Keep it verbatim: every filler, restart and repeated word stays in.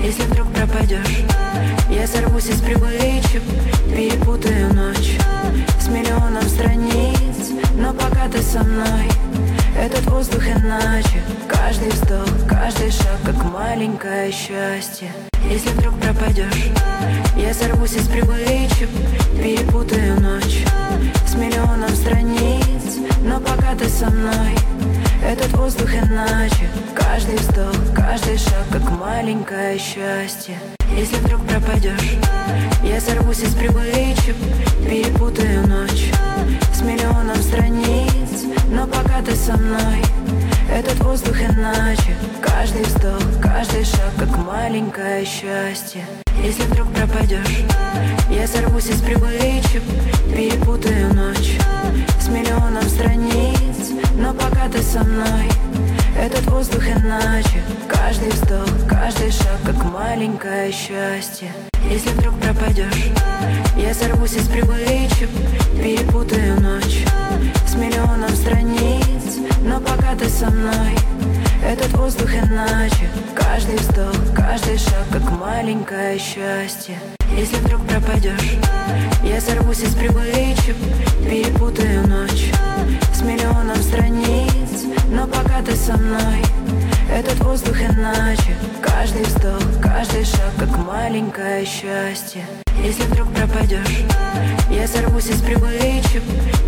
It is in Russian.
Если вдруг пропадешь, я сорвусь из привычек, перепутаю ночь с миллионом страниц. Но пока ты со мной, этот воздух иначе. Каждый вздох, каждый шаг, как маленькое счастье. Если вдруг пропадешь, я сорвусь из привычек, перепутаю ночь с миллионом страниц. Но пока ты со мной, этот воздух иначе. Каждый вздох, каждый шаг, как маленькое счастье. Если вдруг пропадешь, я сорвусь из привычек, перепутаю ночь с миллионом страниц. Но пока ты со мной, этот воздух иначе. Каждый вздох, каждый шаг, как маленькое счастье. Если вдруг пропадешь, я сорвусь из привычек, перепутаю ночь с миллионом страниц. Но пока ты со мной, этот воздух иначе. Каждый вздох, каждый шаг, как маленькое счастье. Если вдруг пропадешь, я сорвусь из привычек, перепутаю ночь с миллионом страниц. Но пока ты со мной, этот воздух иначе. Каждый вздох, каждый шаг, как маленькое счастье. Если вдруг пропадешь, я сорвусь из привычек, перепутаю ночь с миллионом страниц. Но пока ты со мной, этот воздух иначе. Каждый вздох, каждый шаг, как маленькое счастье. Если вдруг пропадешь, я сорвусь из привычек,